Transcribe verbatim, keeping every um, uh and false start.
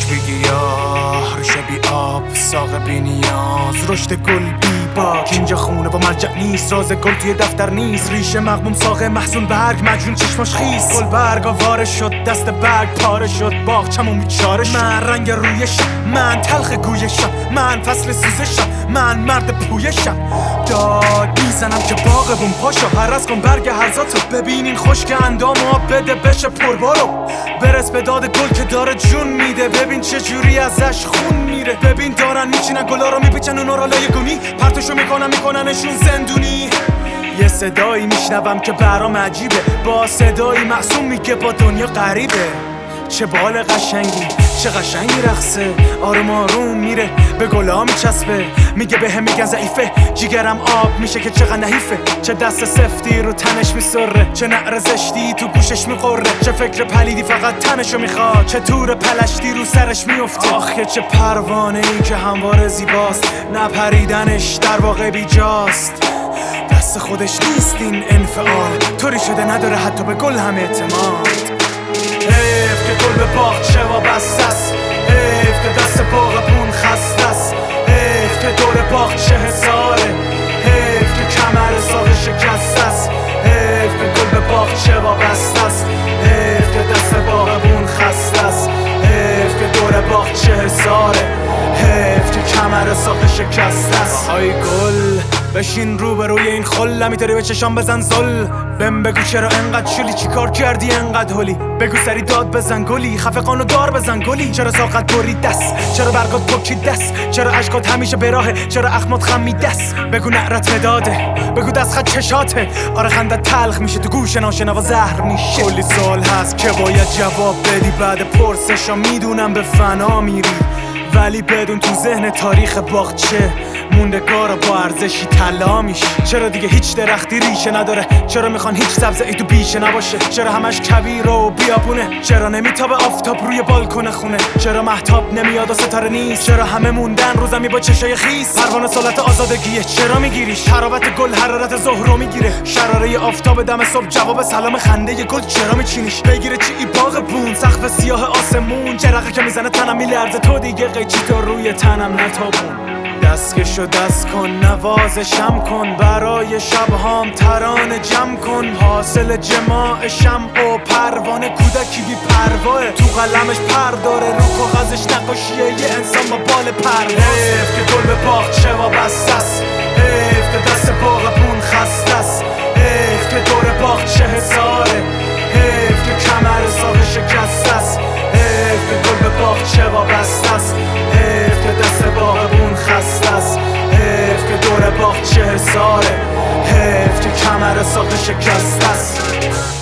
بی گیاه ریشه بی آب ساق بی نیاز رشد گل بی باک اینجا خونه و مرجع نیست راز گل توی دفتر نیست ریشه مغموم ساق محزون برگ مجنون چشماش خیس گل برگا واره شد دست برگ پاره شد باغچمون بیچاره شد من رنگ رویشم من تلخ گویشم من فصل سوزشم من مرد پویشم داد میزنم که باغبون پاشو هرس کن برگ هرزاتو ببینین خشک اندامو بده بشه پربارو برس به داد گل که داره جون میده ببین چه جوری ازش خون میره ببین دارن میچینن گلا رو میپیچن اونا رو لای گونی پرتشو میکنن میکننشون زندونی یه صدایی میشنوم که برام عجیبه با صدایی معصوم میگه با دنیا غریبه چه بال قشنگی چه قشنگی رقصه آروم آروم میره به گلا میچسبه میگه بهم میگن ضعیفه جیگرم آب میشه که چقدر نحیفه چه دست سفتی رو تنش میسره چه نعره زشتی تو گوشش میقره چه فکر پلیدی فقط تنشو میخواد چه تور پلشتی رو سرش میفته آخه چه پروانه ای که همواره زیباست نپریدنش در واقع بیجاست دست خودش نیست این انفعال طوری شده نداره حتی به گل هم اعتماد حیف که گل به باغچه وابسته است حیف که دست باغبون خسته است حیف که دور باغچه حصاره حیف که کمر ساق شکسته است حیف که گل به باغچه وابسته است حیف که دست باغبون خسته است حیف که دور باغچه حصاره حیف که کمر ساق شکسته است آی گل بشین رو به روی این خل نمیتاری به چشام بزن زل بهم بگو چرا انقدر شلی چی کار کردی انقدر هولی بگو سری داد بزن گلی خفقانو دار بزن گلی چرا ساقت بری دست چرا برگات پکی دست چرا عشقات همیشه به راهه چرا اخمات خمی دست بگو نعرت مداده بگو دست خط چشاته آره خندت تلخ میشه تو گوش ناشنوا زهر میشه کلی سوال هست که باید جواب بدی بعد پرسشا میدونم به فنا میری ولی بدون تو ذهن تاریخ باغچه موندگار با ارزشی طلا میشه چرا دیگه هیچ درختی ریشه نداره چرا میخوان هیچ سبزه ای تو بیشه نباشه چرا همش کویر و بیابونه چرا نمیتابه آفتاب روی بالکن خونه چرا مهتاب نمیاد و ستاره نیست چرا همه موندن رو زمین با چشای خیس پروانه سالت آزادگیه چرا میگیریش حرارت گل حرارت ظهر رو میگیره شراره آفتاب دم صبح جواب سلام خنده گل چرا میچینیش بگیره چی ای باغبون سقف سیاه آسمون جرقه که میزنه تنم میلرزه تو دیگه قیچی تو روی تنم نتابون دستکشو دست کن نوازشم کن برای شبهام ترانه جمع کن حاصل جماع شمع و پروانه کودکی بی پرواه تو قلمش پر داره رو کاغذش نقاشیه یه انسان با بال پرواز حیف که گل به باغچه وابسته است حیف که دست باغبون خسته است حیف که دور باغچه حصاره حیف که کمر ساق شکسته است حیف که گل به باغچه وابسته است حیف که دست باغبون خسته است حیف که دور باغچه حصاره حیف که کمر ساق شکسته است